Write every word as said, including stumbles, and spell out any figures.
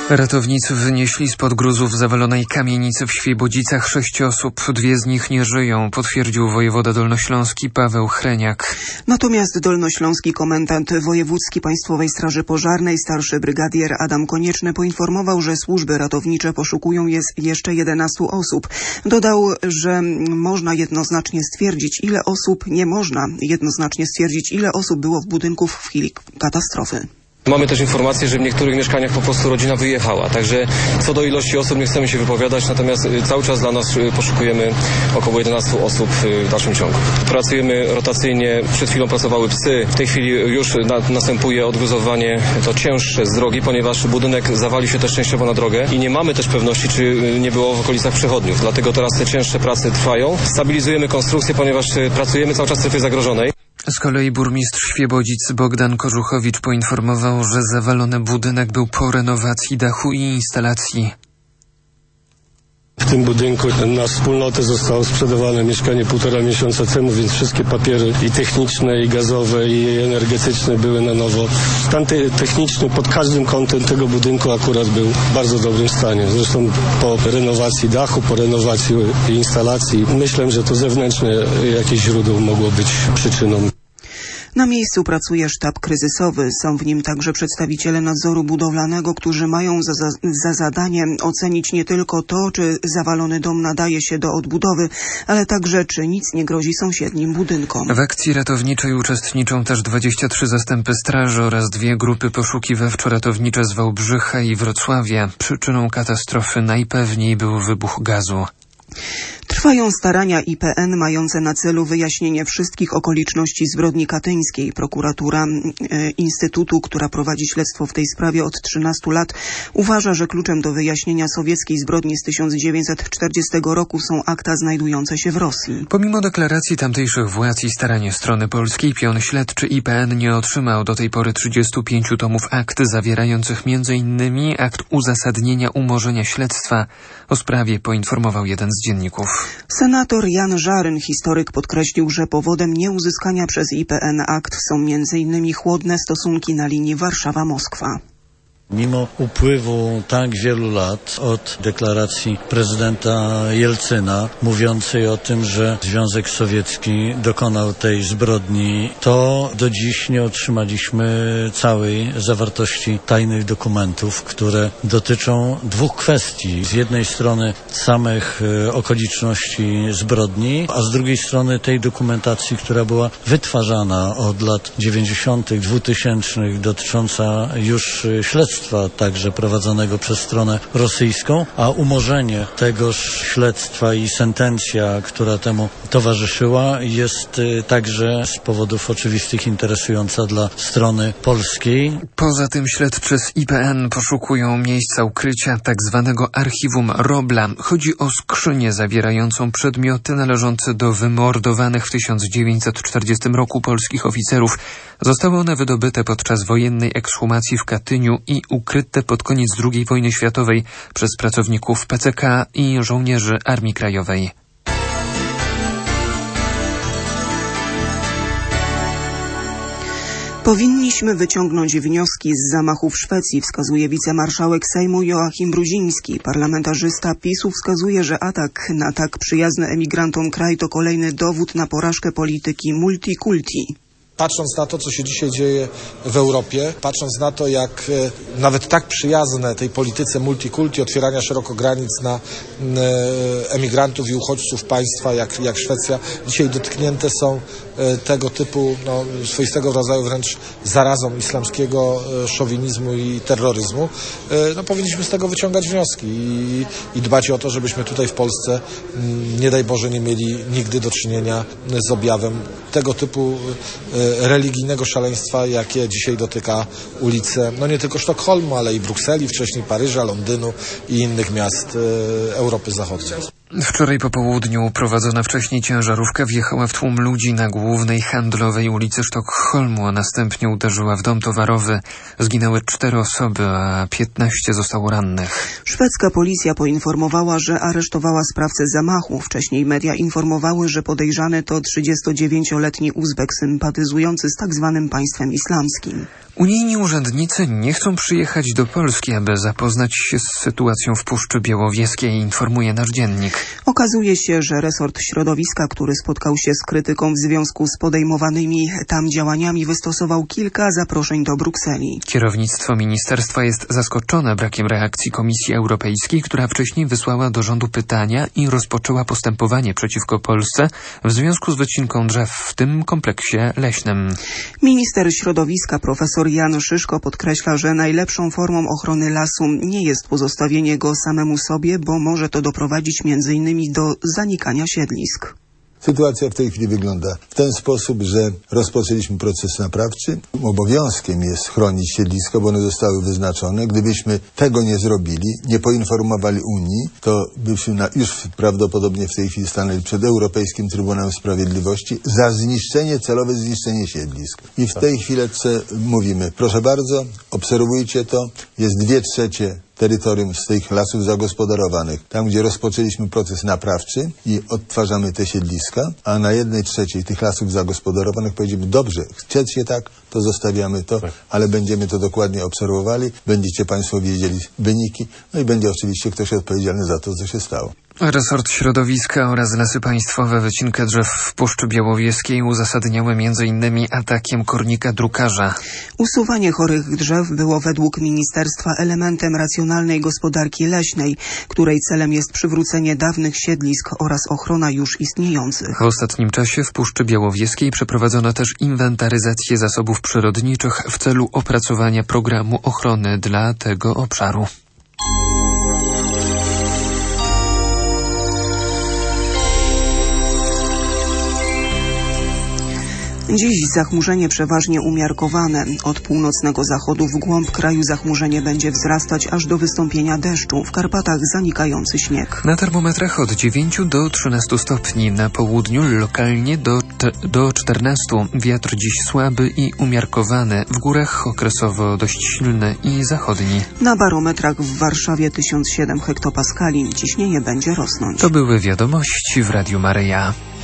Ratownicy wynieśli spod gruzów zawalonej kamienicy w Świebodzicach sześć osób. Dwie z nich nie żyją, potwierdził wojewoda dolnośląski Paweł Chreniak. Natomiast dolnośląski komendant wojewódzki Państwowej Straży Pożarnej starszy brygadier Adam Konieczny poinformował, że służby ratownicze poszukują jest jeszcze jedenastu osób. Dodał, że można jednoznacznie stwierdzić, ile osób, nie można jednoznacznie stwierdzić, ile osób było w budynku w chwili katastrofy. Mamy też informację, że w niektórych mieszkaniach po prostu rodzina wyjechała, także co do ilości osób nie chcemy się wypowiadać, natomiast cały czas dla nas poszukujemy około jedenastu osób w dalszym ciągu. Pracujemy rotacyjnie, przed chwilą pracowały psy, w tej chwili już na, następuje odgruzowanie to cięższe z drogi, ponieważ budynek zawalił się też częściowo na drogę i nie mamy też pewności, czy nie było w okolicach przechodniów, dlatego teraz te cięższe prace trwają. Stabilizujemy konstrukcję, ponieważ pracujemy cały czas w strefie zagrożonej. Z kolei burmistrz Świebodzic Bogdan Korzuchowicz poinformował, że zawalony budynek był po renowacji dachu i instalacji. W tym budynku na wspólnotę zostało sprzedawane mieszkanie półtora miesiąca temu, więc wszystkie papiery i techniczne, i gazowe, i energetyczne były na nowo. Stan techniczny pod każdym kątem tego budynku akurat był w bardzo dobrym stanie. Zresztą po renowacji dachu, po renowacji instalacji, myślę, że to zewnętrzne jakieś źródło mogło być przyczyną. Na miejscu pracuje sztab kryzysowy. Są w nim także przedstawiciele nadzoru budowlanego, którzy mają za, za, za zadanie ocenić nie tylko to, czy zawalony dom nadaje się do odbudowy, ale także czy nic nie grozi sąsiednim budynkom. W akcji ratowniczej uczestniczą też dwadzieścia trzy zastępy straży oraz dwie grupy poszukiwawczo-ratownicze z Wałbrzycha i Wrocławia. Przyczyną katastrofy najpewniej był wybuch gazu. Trwają starania I P N mające na celu wyjaśnienie wszystkich okoliczności zbrodni katyńskiej. Prokuratura e, Instytutu, która prowadzi śledztwo w tej sprawie od trzynastu lat, uważa, że kluczem do wyjaśnienia sowieckiej zbrodni z tysiąc dziewięćset czterdziestego roku są akta znajdujące się w Rosji. Pomimo deklaracji tamtejszych władz i starania strony polskiej, pion śledczy I P N nie otrzymał do tej pory trzydziestu pięciu tomów akt zawierających między innymi akt uzasadnienia umorzenia śledztwa. O sprawie poinformował jeden z dzienników. Senator Jan Żaryn, historyk, podkreślił, że powodem nieuzyskania przez I P N akt są między innymi chłodne stosunki na linii Warszawa-Moskwa. Mimo upływu tak wielu lat od deklaracji prezydenta Jelcyna mówiącej o tym, że Związek Sowiecki dokonał tej zbrodni, to do dziś nie otrzymaliśmy całej zawartości tajnych dokumentów, które dotyczą dwóch kwestii. Z jednej strony samych okoliczności zbrodni, a z drugiej strony tej dokumentacji, która była wytwarzana od lat dziewięćdziesiątych, dwutysięcznych, dotycząca już śledztwa, także prowadzonego przez stronę rosyjską, a umorzenie tegoż śledztwa i sentencja, która temu towarzyszyła, jest także z powodów oczywistych interesująca dla strony polskiej. Poza tym śledczy z I P N poszukują miejsca ukrycia tzw. archiwum Robla. Chodzi o skrzynię zawierającą przedmioty należące do wymordowanych w tysiąc dziewięćset czterdziestym roku polskich oficerów. Zostały one wydobyte podczas wojennej ekshumacji w Katyniu i ukryte pod koniec drugiej wojny światowej przez pracowników P C K i żołnierzy Armii Krajowej. Powinniśmy wyciągnąć wnioski z zamachu w Szwecji, wskazuje wicemarszałek Sejmu Joachim Brudziński. Parlamentarzysta PiSu wskazuje, że atak na tak przyjazny emigrantom kraj to kolejny dowód na porażkę polityki multikulti. Patrząc na to, co się dzisiaj dzieje w Europie, patrząc na to, jak e, nawet tak przyjazne tej polityce multikulti, otwierania szeroko granic na e, emigrantów i uchodźców państwa jak, jak Szwecja, dzisiaj dotknięte są e, tego typu no, swoistego rodzaju wręcz zarazą islamskiego e, szowinizmu i terroryzmu, e, no, powinniśmy z tego wyciągać wnioski i, i dbać o to, żebyśmy tutaj w Polsce, m, nie daj Boże, nie mieli nigdy do czynienia z objawem tego typu e, religijnego szaleństwa, jakie dzisiaj dotyka ulice, no nie tylko Sztokholmu, ale i Brukseli, wcześniej Paryża, Londynu i innych miast e, Europy Zachodniej. Wczoraj po południu prowadzona wcześniej ciężarówka wjechała w tłum ludzi na głównej handlowej ulicy Sztokholmu, a następnie uderzyła w dom towarowy. Zginęły cztery osoby, a piętnaście zostało rannych. Szwedzka policja poinformowała, że aresztowała sprawcę zamachu. Wcześniej media informowały, że podejrzany to trzydziestodziewięcioletni Uzbek sympatyzujący z tak zwanym państwem islamskim. Unijni urzędnicy nie chcą przyjechać do Polski, aby zapoznać się z sytuacją w Puszczy Białowieskiej, informuje nasz dziennik. Okazuje się, że resort środowiska, który spotkał się z krytyką w związku z podejmowanymi tam działaniami, wystosował kilka zaproszeń do Brukseli. Kierownictwo ministerstwa jest zaskoczone brakiem reakcji Komisji Europejskiej, która wcześniej wysłała do rządu pytania i rozpoczęła postępowanie przeciwko Polsce w związku z wycinką drzew w tym kompleksie leśnym. Minister środowiska profesor Jan Szyszko podkreśla, że najlepszą formą ochrony lasu nie jest pozostawienie go samemu sobie, bo może to doprowadzić między innymi do zanikania siedlisk. Sytuacja w tej chwili wygląda w ten sposób, że rozpoczęliśmy proces naprawczy. Obowiązkiem jest chronić siedliska, bo one zostały wyznaczone. Gdybyśmy tego nie zrobili, nie poinformowali Unii, to byśmy na, już prawdopodobnie w tej chwili stanęli przed Europejskim Trybunałem Sprawiedliwości za zniszczenie, celowe zniszczenie siedlisk. I w tej chwilece mówimy, proszę bardzo, obserwujcie to, jest dwie trzecie terytorium z tych lasów zagospodarowanych, tam gdzie rozpoczęliśmy proces naprawczy i odtwarzamy te siedliska, a na jednej trzeciej tych lasów zagospodarowanych powiedziemy, dobrze, chcecie tak, to zostawiamy to, tak. Ale będziemy to dokładnie obserwowali, będziecie Państwo wiedzieli wyniki, no i będzie oczywiście ktoś odpowiedzialny za to, co się stało. Resort Środowiska oraz Lasy Państwowe wycinkę drzew w Puszczy Białowieskiej uzasadniały między innymi atakiem kornika drukarza. Usuwanie chorych drzew było według ministerstwa elementem racjonalnej gospodarki leśnej, której celem jest przywrócenie dawnych siedlisk oraz ochrona już istniejących. W ostatnim czasie w Puszczy Białowieskiej przeprowadzono też inwentaryzację zasobów przyrodniczych w celu opracowania programu ochrony dla tego obszaru. Dziś zachmurzenie przeważnie umiarkowane. Od północnego zachodu w głąb kraju zachmurzenie będzie wzrastać aż do wystąpienia deszczu. W Karpatach zanikający śnieg. Na termometrach od dziewięciu do trzynastu stopni. Na południu lokalnie do, do czternastu. Wiatr dziś słaby i umiarkowany. W górach okresowo dość silny i zachodni. Na barometrach w Warszawie tysiąc siedem hektopaskali. Ciśnienie będzie rosnąć. To były wiadomości w Radiu Maryja.